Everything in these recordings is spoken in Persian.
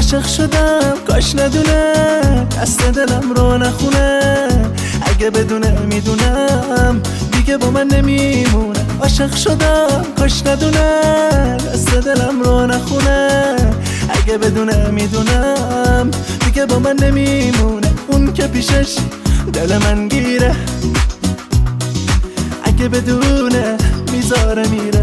عاشق شدم کاش ندونه دست دلم رو نخونه، اگه بدونه میدونم دیگه با من نمیمونه. عاشق شدم کاش ندونه دست دلم رو نخونه، اگه بدونه میدونم دیگه با من نمیمونه. اون که پیشش دل من گیره، اگه بدونه میذاره میره،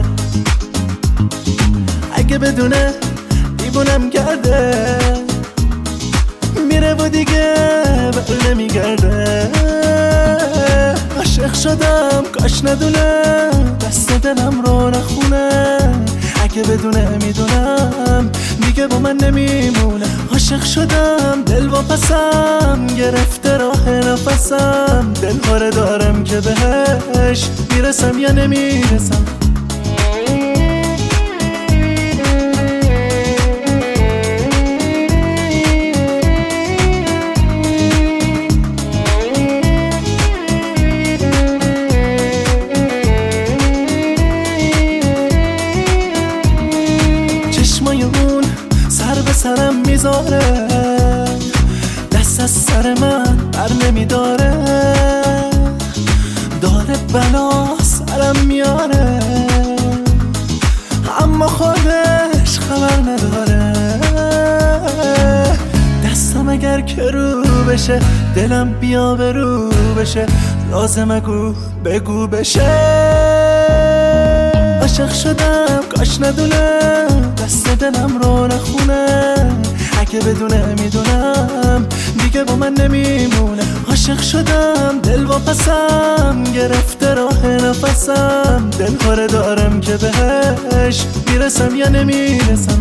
اگه بدونه دیوونم کرده میره و دیگه بر نمیگرده. عاشق شدم کاش ندونه دست دلم رو نخونه، اگه بدونه میدونم دیگه با من نمیمونه. عاشق شدم دل واپسم گرفته راه نفسم، دلهاره دارم که بهش میرسم یا نمیرسم. اون سر به سرم میذاره، دست از سر من بر نمیداره، داره بلا سرم میاره اما خودش خبر نداره. دستم اگر که رو بشه دلم بیا به رو بشه، لازمه بگو بشه. عاشق شدم کاش ندونه دست دلم رو نخونه، اگه بدونه میدونم دیگه با من نمیمونه. عاشق شدم دل واپسم گرفته راه نفسم، دلهاره دارم که بهش میرسم یا نمیرسم.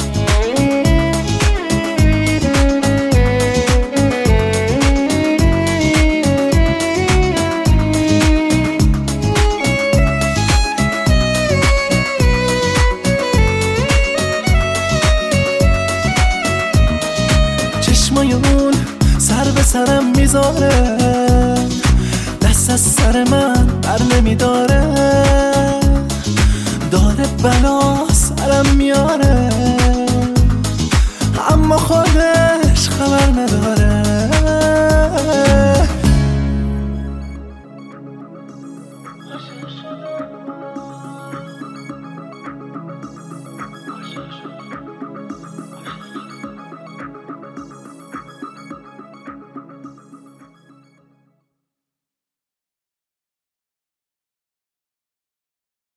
چشمای اون سر به سرم میذاره، دست از سر من بر نمیداره، داره بلا سرم میاره اما خودش خبر نداره. عاشق شدم